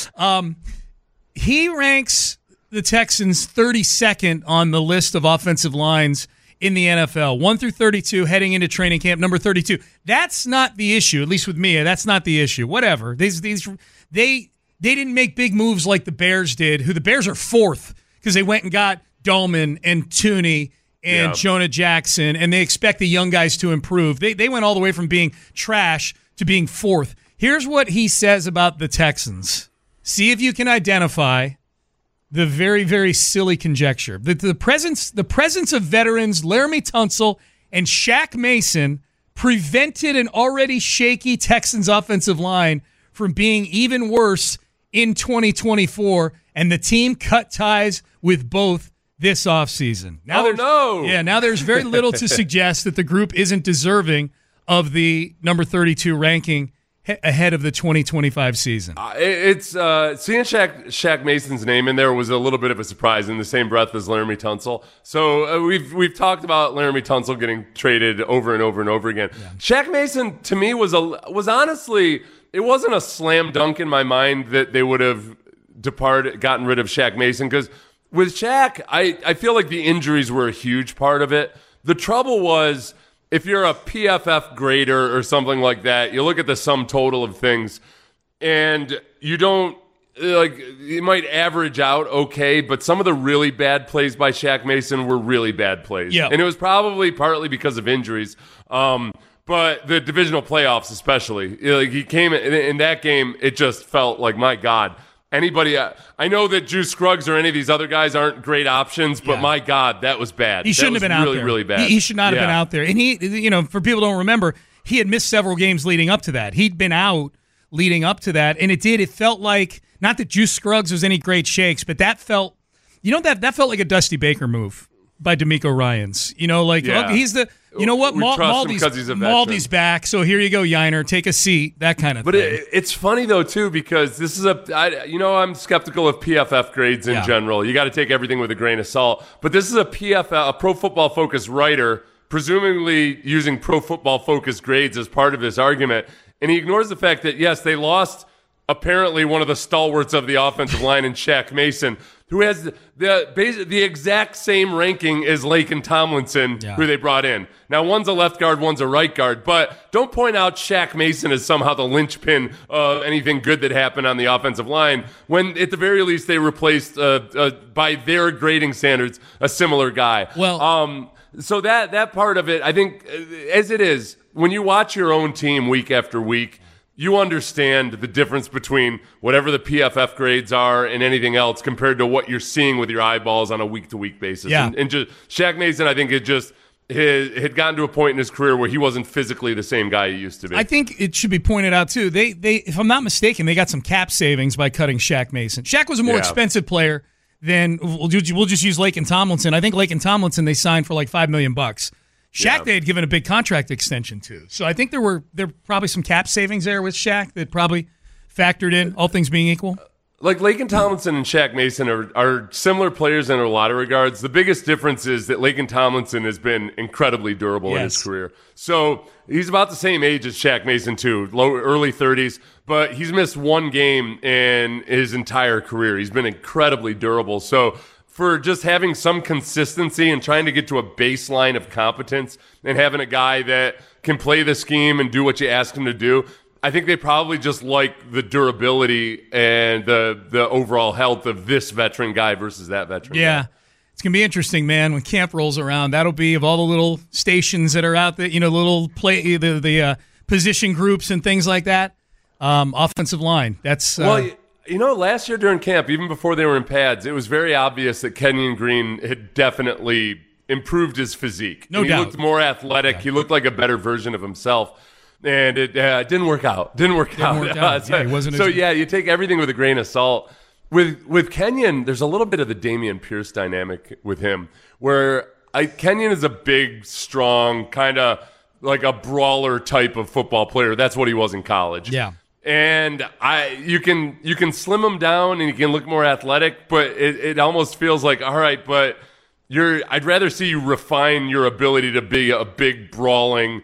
B: He ranks the Texans 32nd on the list of offensive lines in the NFL, 1 through 32, heading into training camp, number 32. That's not the issue, at least with me. That's not the issue. Whatever. They didn't make big moves like the Bears did, who the Bears are 4th because they went and got Dahlman and Tooney and Jonah Jackson, and they expect the young guys to improve. They went all the way from being trash to being 4th. Here's what he says about the Texans. See if you can identify the very, very silly conjecture. The presence of veterans Laramie Tunsil and Shaq Mason prevented an already shaky Texans offensive line from being even worse in 2024, and the team cut ties with both this offseason. Now there's very little to suggest that the group isn't deserving of the number 32 ranking ahead of the 2025 season.
C: It's seeing Shaq Mason's name in there was a little bit of a surprise in the same breath as Laramie Tunsil. So we've talked about Laramie Tunsil getting traded over and over and over again. Yeah. Shaq Mason to me was honestly, it wasn't a slam dunk in my mind that they would have gotten rid of Shaq Mason, because with Shaq, I feel like the injuries were a huge part of it. The trouble was, if you're a PFF grader or something like that, you look at the sum total of things, and you don't, like, it might average out okay, but some of the really bad plays by Shaq Mason were really bad plays.
B: Yeah.
C: And it was probably partly because of injuries. But the divisional playoffs especially, like, he came in that game, it just felt like, my God. Anybody, I know that Juice Scruggs or any of these other guys aren't great options, but my God, that was bad.
B: He shouldn't have been out there.
C: Really bad.
B: He should not have been out there. And he, for people who don't remember, he had missed several games leading up to that. He'd been out leading up to that, and it felt like, not that Juice Scruggs was any great shakes, but that felt, that felt like a Dusty Baker move by DeMeco Ryans. Okay, he's the, what, Maldy's back, so here you go, Yiner, take a seat, that kind of thing.
C: But it's funny, though, too, because this is I'm skeptical of PFF grades in general. You got to take everything with a grain of salt. But this is a Pro Football Focus writer, presumably using Pro Football Focus grades as part of this argument, and he ignores the fact that, yes, they lost apparently one of the stalwarts of the offensive line in Shaq Mason, who has the exact same ranking as Laken Tomlinson, who they brought in. Now, one's a left guard, one's a right guard, but don't point out Shaq Mason as somehow the linchpin of anything good that happened on the offensive line, when at the very least they replaced, by their grading standards, a similar guy.
B: Well,
C: so that part of it, I think, as it is, when you watch your own team week after week, you understand the difference between whatever the PFF grades are and anything else compared to what you're seeing with your eyeballs on a week-to-week basis.
B: Yeah.
C: And just Shaq Mason, I think, had gotten to a point in his career where he wasn't physically the same guy he used to be.
B: I think it should be pointed out, too, they if I'm not mistaken, they got some cap savings by cutting Shaq Mason. Shaq was a more expensive player than, we'll just use Laken Tomlinson. I think Laken Tomlinson they signed for like $5 million. Shaq, they had given a big contract extension to. So I think there were probably some cap savings there with Shaq that probably factored in, all things being equal.
C: Like Laken Tomlinson and Shaq Mason are similar players in a lot of regards. The biggest difference is that Laken Tomlinson has been incredibly durable in his career. So he's about the same age as Shaq Mason, too, early 30s, but he's missed one game in his entire career. He's been incredibly durable. So for just having some consistency and trying to get to a baseline of competence and having a guy that can play the scheme and do what you ask him to do, I think they probably just like the durability and the overall health of this veteran guy versus that veteran guy.
B: It's going to be interesting, man, when camp rolls around. That'll be, of all the little stations that are out there, little play, the position groups and things like that, offensive line. That's
C: last year during camp, even before they were in pads, it was very obvious that Kenyon Green had definitely improved his physique.
B: No doubt.
C: He looked more athletic. Yeah. He looked like a better version of himself. And it didn't work out. He wasn't you take everything with a grain of salt. With Kenyon, there's a little bit of the Dameon Pierce dynamic with him, where Kenyon is a big, strong, kind of like a brawler type of football player. That's what he was in college.
B: Yeah.
C: And you can slim him down and you can look more athletic, but it almost feels like, all right, but I'd rather see you refine your ability to be a big, brawling,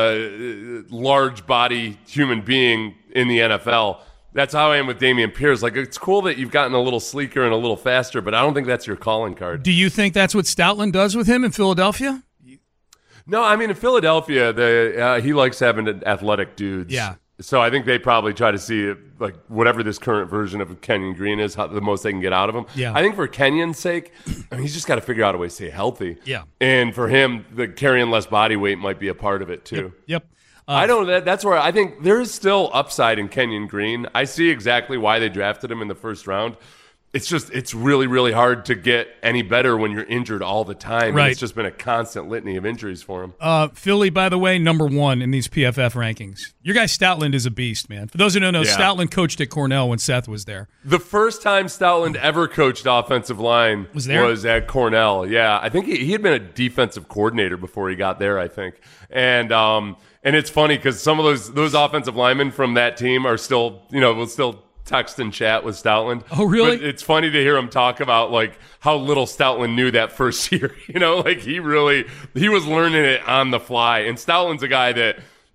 C: large body human being in the NFL. That's how I am with Dameon Pierce. Like, it's cool that you've gotten a little sleeker and a little faster, but I don't think that's your calling card.
B: Do you think that's what Stoutland does with him in Philadelphia?
C: No, I mean, in Philadelphia, he likes having athletic dudes.
B: Yeah.
C: So I think they probably try to see, like, whatever this current version of Kenyon Green is, the most they can get out of him.
B: Yeah.
C: I think for Kenyon's sake, he's just got to figure out a way to stay healthy.
B: Yeah.
C: And for him, the carrying less body weight might be a part of it, too.
B: Yep.
C: That's where I think there is still upside in Kenyon Green. I see exactly why they drafted him in the first round. It's really, really hard to get any better when you're injured all the time.
B: Right.
C: And it's just been a constant litany of injuries for him.
B: Philly, by the way, number 1 in these PFF rankings. Your guy Stoutland is a beast, man. For those who don't know, Stoutland coached at Cornell when Seth was there.
C: The first time Stoutland ever coached offensive line was at Cornell. Yeah, I think he had been a defensive coordinator before he got there, I think. And it's funny because some of those offensive linemen from that team are still, will still text and chat with Stoutland.
B: Oh, really?
C: But it's funny to hear him talk about like how little Stoutland knew that first year. Like he was learning it on the fly. And Stoutland's a guy that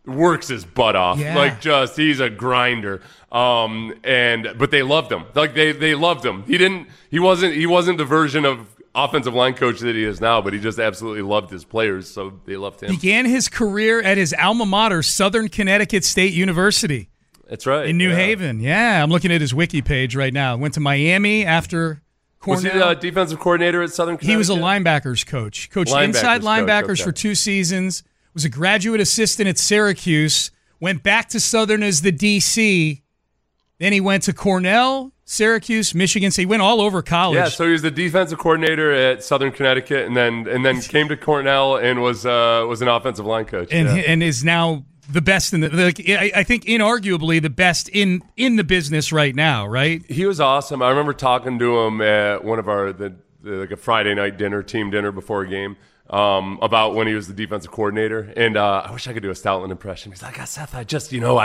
C: works his butt off.
B: Yeah.
C: Like, just, he's a grinder. But they loved him. Like, they loved him. He wasn't the version of offensive line coach that he is now, but he just absolutely loved his players, so they loved him.
B: Began his career at his alma mater, Southern Connecticut State University.
C: That's right.
B: In New Haven. Yeah, I'm looking at his wiki page right now. Went to Miami after Cornell.
C: Was he the defensive coordinator at Southern Connecticut?
B: He was a linebackers coach. Coached inside linebackers for 2 seasons. Was a graduate assistant at Syracuse. Went back to Southern as the DC. Then he went to Cornell, Syracuse, Michigan. So he went all over college.
C: Yeah, so he was the defensive coordinator at Southern Connecticut, and then came to Cornell and was an offensive line coach.
B: And is now the best in the. I think inarguably the best in the business right now. Right?
C: He was awesome. I remember talking to him at one of our like a Friday night team dinner before a game. About when he was the defensive coordinator, and I wish I could do a Stoutland impression. He's like, Seth, I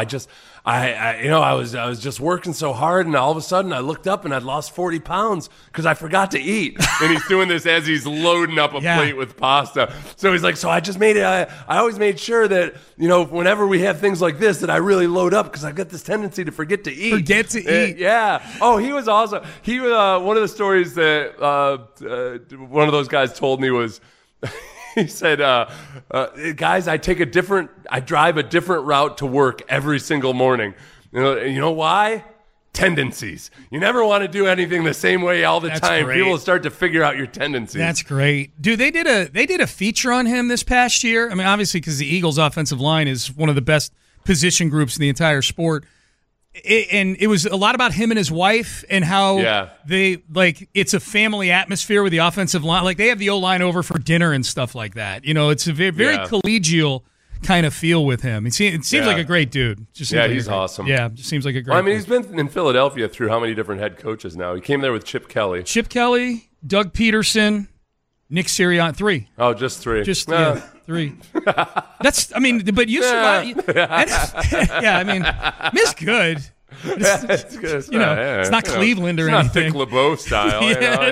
C: was just working so hard, and all of a sudden I looked up and I'd lost 40 pounds because I forgot to eat. And he's doing this as he's loading up a plate with pasta. So he's like, so I just made it. I always made sure that, whenever we have things like this, that I really load up because I've got this tendency to forget to eat. Yeah. Oh, he was awesome. He was one of the stories that one of those guys told me was. He said, guys, I drive a different route to work every single morning. You know why? Tendencies. You never want to do anything the same way all the time.
B: Great.
C: People start to figure out your tendencies.
B: That's great. Dude, they did a feature on him this past year. I mean, obviously because the Eagles offensive line is one of the best position groups in the entire sport. And it was a lot about him and his wife and how they it's a family atmosphere with the offensive line. Like they have the O-line over for dinner and stuff like that. It's a very collegial kind of feel with him. It seems like a great dude.
C: He's awesome.
B: Yeah, just seems like a great
C: dude. He's been in Philadelphia through how many different head coaches now? He came there with Chip Kelly.
B: Doug Peterson, Nick Sirianni, 3.
C: Oh, just 3.
B: 3. But you survived. Miss good.
C: It's good.
B: It's not Cleveland or anything.
C: It's not Dick LeBeau style.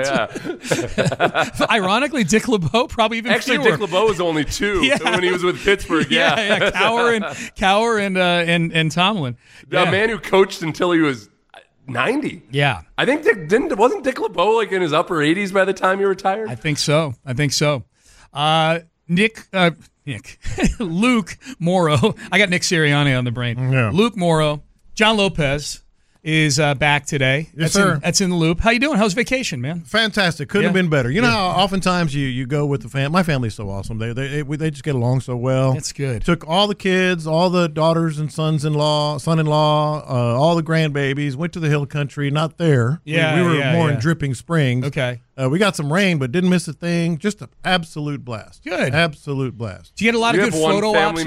B: Ironically, Dick LeBeau probably even
C: Actually,
B: fewer.
C: Dick LeBeau was only 2 when he was with Pittsburgh.
B: Cowher and Tomlin.
C: The man who coached until he was 90.
B: Yeah,
C: I think wasn't Dick LeBeau like in his upper 80s by the time he retired?
B: I think so. Luke Morrow. I got Nick Sirianni on the brain.
H: Yeah.
B: Luke Morrow. John Lopez is back today.
H: Yes, sir.
B: That's in the loop. How you doing? How's vacation, man?
H: Fantastic. Couldn't have been better. You know how oftentimes you go with the family. My family's so awesome. They just get along so well.
B: That's good.
H: Took all the kids, all the daughters and son-in-law, all the grandbabies, went to the hill country. Not there. We were more in Dripping Springs.
B: Okay.
H: We got some rain, but didn't miss a thing. Just an absolute blast.
B: Good.
H: Absolute blast.
B: Do you get a lot of good photo ops?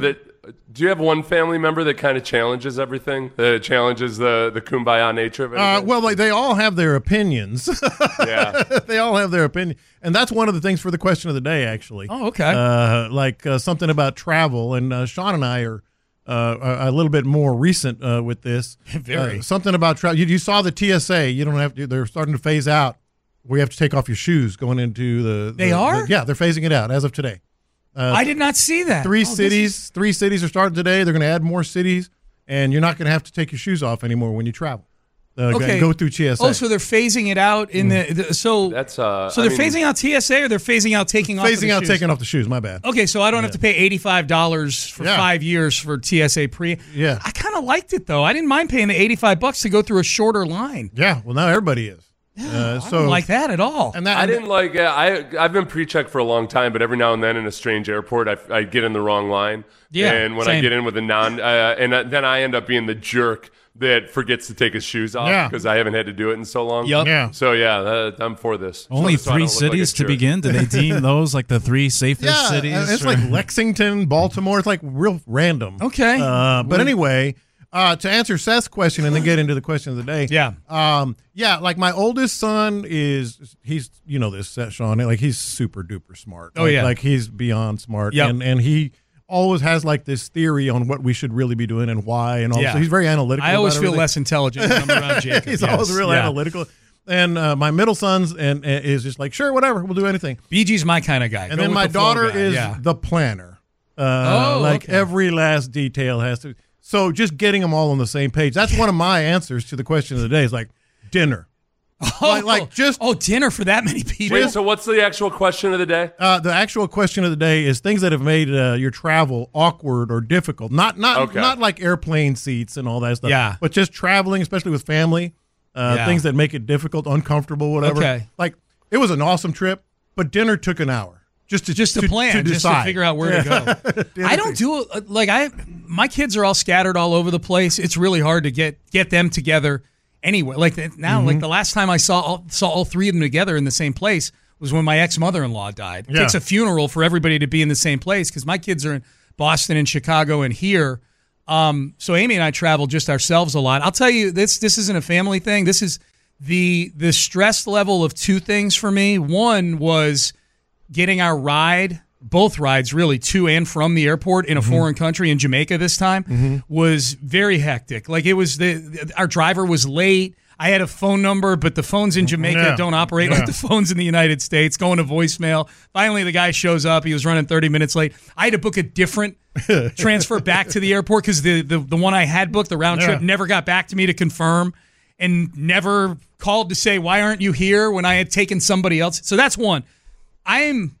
C: Do you have one family member that kind of challenges everything? That challenges the kumbaya nature of it?
H: Well, they all have their opinions.
C: Yeah.
H: They all have their opinion. And that's one of the things for the question of the day, actually.
B: Oh, okay.
H: Something about travel. And Sean and I are a little bit more recent with this.
B: Very.
H: Something about travel. You saw the TSA. You don't have to. They're starting to phase out where you have to take off your shoes going into the.
B: They are?
H: Yeah, they're phasing it out as of today.
B: I did not see that.
H: 3 cities are starting today. They're going to add more cities, and you're not going to have to take your shoes off anymore when you travel. Go through TSA.
B: Oh, so they're phasing it out in the so
C: that's
B: they're phasing out TSA or they're phasing out taking off
H: taking
B: off
H: the shoes. My bad.
B: Okay, so I don't have to pay $85 for 5 years for TSA pre.
H: Yeah,
B: I kind of liked it though. I didn't mind paying the $85 to go through a shorter line.
H: Yeah, well now everybody is.
B: I don't like that at all.
H: And that,
C: I didn't like. I've been pre-checked for a long time, but every now and then in a strange airport, I get in the wrong line.
B: Yeah,
C: and when
B: same.
C: I get in with a then I end up being the jerk that forgets to take his shoes off because I haven't had to do it in so long.
B: Yep.
H: Yeah.
C: So I'm for this.
I: Only
C: so I
I: 3
C: don't look like
I: cities
C: a
I: to
C: jerk.
I: begin. Do they deem those like the 3 safest cities?
H: It's like Lexington, Baltimore. It's like real random.
B: Okay.
H: But anyway. To answer Seth's question and then get into the question of the day.
B: Yeah.
H: Like my oldest son he's this, Sean, like he's super duper smart.
B: Oh, yeah.
H: Like he's beyond smart.
B: Yep.
H: And he always has like this theory on what we should really be doing and why and all.
B: Yeah.
H: So he's very analytical.
B: I always
H: about
B: feel
H: everything.
B: less intelligent when I'm around Jacob.
H: He's always real analytical. And my middle son's is just like, sure, whatever, we'll do anything.
B: BG's my kind of guy.
H: And then my daughter is the planner. Every last detail has to. So just getting them all on the same page. That's one of my answers to the question of the day. Is like dinner.
B: Dinner for that many people.
C: Wait, so what's the actual question of the day?
H: The actual question of the day is things that have made your travel awkward or difficult. Not like airplane seats and all that stuff.
B: Yeah.
H: But just traveling, especially with family. Things that make it difficult, uncomfortable, whatever.
B: Okay.
H: Like it was an awesome trip, but dinner took an hour just to plan,
B: to
H: decide.
B: just to figure out where to go. I don't do my kids are all scattered all over the place. It's really hard to get them together anyway. Like now, like the last time I saw all three of them together in the same place was when my ex-mother-in-law died. It takes a funeral for everybody to be in the same place because my kids are in Boston and Chicago and here. So Amy and I travel just ourselves a lot. I'll tell you, this isn't a family thing. This is the stress level of two things for me. One was getting our both rides really, to and from the airport in a foreign country in Jamaica this time was very hectic. Like it was our driver was late. I had a phone number, but the phones in Jamaica don't operate like the phones in the United States, going to voicemail. Finally, the guy shows up. He was running 30 minutes late. I had to book a different transfer back to the airport because the one I had booked, the round trip, never got back to me to confirm and never called to say, why aren't you here when I had taken somebody else? So that's one. I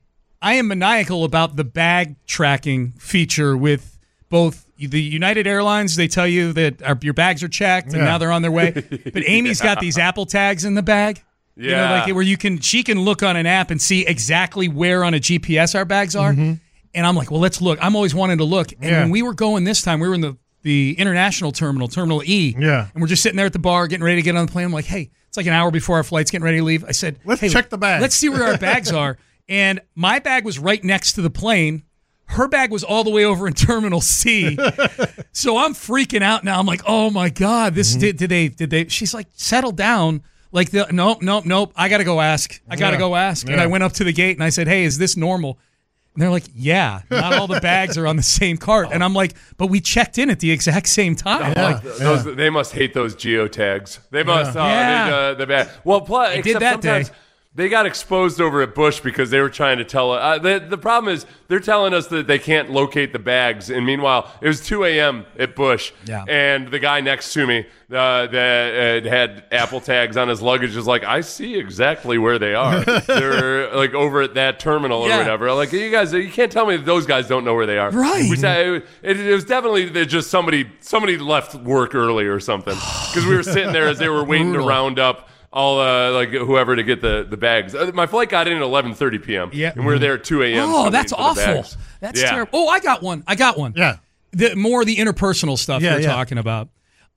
B: am maniacal about the bag tracking feature with both the United Airlines. They tell you that your bags are checked and now they're on their way. But Amy's got these Apple tags in the bag.
C: Yeah.
B: You know, like where she can look on an app and see exactly where on a GPS our bags are. And I'm like, well, let's look. I'm always wanting to look. And when we were going this time, we were in the international terminal, Terminal E. Yeah. And we're just sitting there at the bar getting ready to get on the plane. I'm like, hey, it's like an hour before our flight's getting ready to leave. I said,
H: let's check the bag.
B: Let's see where our bags are. And my bag was right next to the plane. Her bag was all the way over in Terminal C. So I'm freaking out now. I'm like, oh my God, this did they? She's like, settle down. Like, nope. I got to go ask. And I went up to the gate and I said, hey, is this normal? And they're like, yeah, not all the bags are on the same cart. And I'm like, but we checked in at the exact same time.
C: They must hate those geotags. They must. The bag. Well, plus,
B: they did that day.
C: They got exposed over at Bush because they were trying to tell the problem is they're telling us that they can't locate the bags. And meanwhile, it was 2 a.m. at Bush. Yeah. And the guy next to me that had Apple tags on his luggage is like, I see exactly where they are. They're like over at that terminal or whatever. Like, you guys, you can't tell me that those guys don't know where they are.
B: Right.
C: It was definitely that just somebody left work early or something. Because we were sitting there as they were waiting to round up all like whoever to get the bags. My flight got in at 11:30 p.m. Yeah, and we were there at 2 a.m.
B: Oh, that's awful. That's terrible. Oh, I got one. Yeah, the interpersonal stuff we're talking about.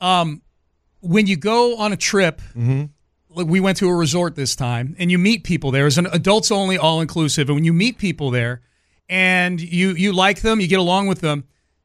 B: When you go on a trip, like we went to a resort this time, and you meet people there. It's an adults only, all inclusive. And when you meet people there, and you like them, you get along with them.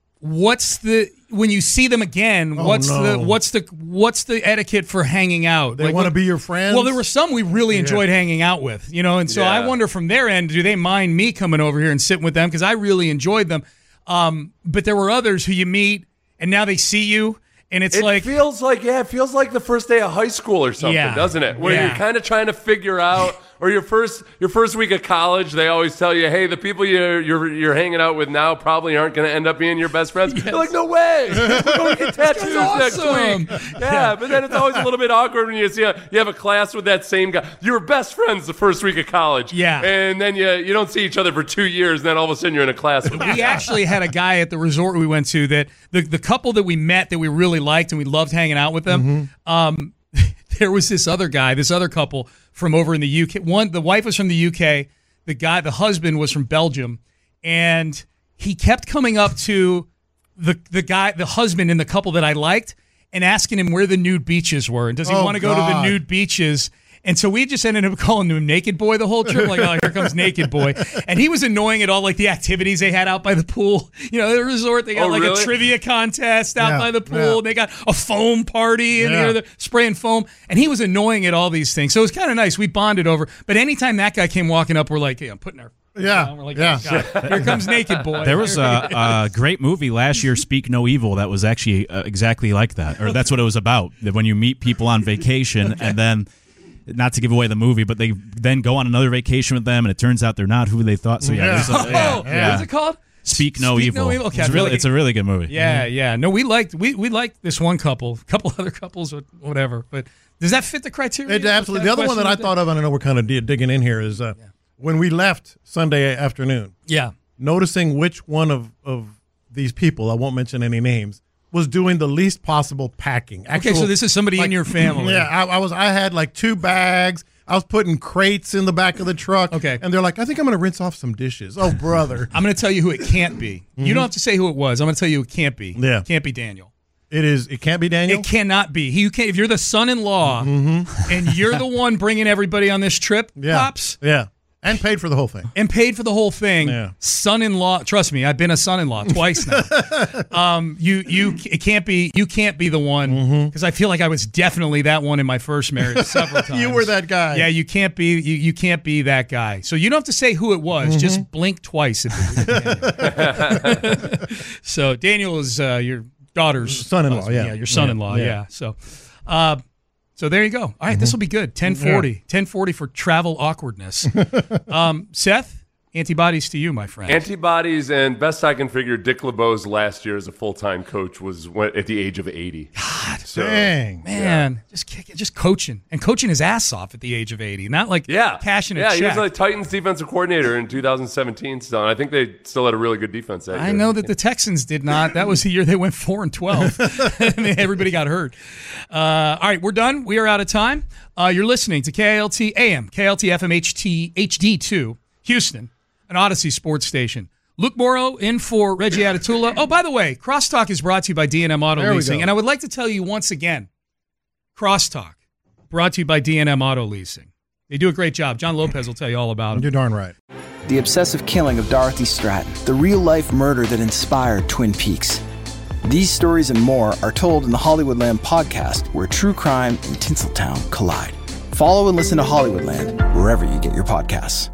B: When you see them again, what's the etiquette for hanging out?
H: They want to be your friends?
B: Well, there were some we really enjoyed hanging out with, and so I wonder from their end, do they mind me coming over here and sitting with them? Because I really enjoyed them. But there were others who you meet and now they see you. And it
C: feels like the first day of high school or something, doesn't it? Where you're kind of trying to figure out, or your first week of college, they always tell you, hey, the people you're hanging out with now probably aren't going to end up being your best friends. Yes. You're like, no way, we're going to get tattoos next week. Yeah, but then it's always a little bit awkward when you have a class with that same guy. You were best friends the first week of college.
B: Yeah,
C: and then you don't see each other for 2 years, and then all of a sudden you're in a class with
B: We actually had a guy at the resort we went to that the couple that we met that we really liked and we loved hanging out with them. There was this other couple from over in the UK. The wife was from the UK. The husband was from Belgium, and he kept coming up to the husband and the couple that I liked and asking him where the nude beaches were and does he want to go to the nude beaches. And so we just ended up calling him Naked Boy the whole trip. Like, oh, here comes Naked Boy. And he was annoying at all, like the activities they had out by the pool. The resort, they got a trivia contest out by the pool. Yeah. They got a foam party and they're spraying foam. And he was annoying at all these things. So it was kind of nice. We bonded over. But anytime that guy came walking up, we're like, hey, I'm putting our... We're like, oh, God, here comes Naked Boy.
I: There was a great movie last year, Speak No Evil, that was actually exactly like that. Or that's what it was about. That when you meet people on vacation and then... Not to give away the movie, but they then go on another vacation with them, and it turns out they're not who they thought. So
B: what's it called?
I: Speak No Evil.
B: Okay,
I: it's a really good movie.
B: Yeah. No, we liked this one couple other couples, or whatever. But does that fit the criteria?
H: It absolutely. The other one that I thought of, and I know we're kind of digging in here, is when we left Sunday afternoon.
B: Yeah.
H: Noticing which one of these people, I won't mention any names, was doing the least possible packing.
B: Okay, so this is somebody in your family.
H: Yeah, I had like 2 bags. I was putting crates in the back of the truck.
B: Okay.
H: And they're like, I think I'm going to rinse off some dishes. Oh, brother.
B: I'm going to tell you who it can't be. You don't have to say who it was. I'm going to tell you it can't be.
H: Yeah.
B: It can't be Daniel.
H: It can't be Daniel?
B: It cannot be. If you're the son-in-law and you're the one bringing everybody on this trip, Pops.
H: Yeah. And paid for the whole thing.
B: Yeah. Son-in-law. Trust me, I've been a son-in-law twice now. It can't be. You can't be the one, because I feel like I was definitely that one in my first marriage several times.
H: You were that guy.
B: Yeah, you can't be. You can't be that guy. So you don't have to say who it was. Just blink twice if it was Daniel. So Daniel is your daughter's
H: son-in-law.
B: husband. Yeah, your son-in-law. Yeah. So there you go. All right, this will be good. 1040 for travel awkwardness. Seth, antibodies to you, my friend.
C: Antibodies, and best I can figure, Dick LeBeau's last year as a full-time coach was at the age of 80.
B: God,
H: dang.
B: Man, just coaching. And coaching his ass off at the age of 80. Not like cashing a check.
C: Yeah, he was like Titans defensive coordinator in 2017 still, and I think they still had a really good defense that year.
B: I know that the Texans did not. That was the year they went 4-12. I mean, everybody got hurt. All right, we're done. We are out of time. You're listening to KLT AM, KLT FM HD2, Houston, an Odyssey sports station. Luke Morrow in for Reggie Atatula. Oh, by the way, Crosstalk is brought to you by D&M Auto Leasing. And I would like to tell you once again, Crosstalk, brought to you by D&M Auto Leasing. They do a great job. John Lopez will tell you all about it.
H: You're darn right.
A: The obsessive killing of Dorothy Stratton, the real-life murder that inspired Twin Peaks. These stories and more are told in the Hollywoodland podcast, where true crime and Tinseltown collide. Follow and listen to Hollywoodland wherever you get your podcasts.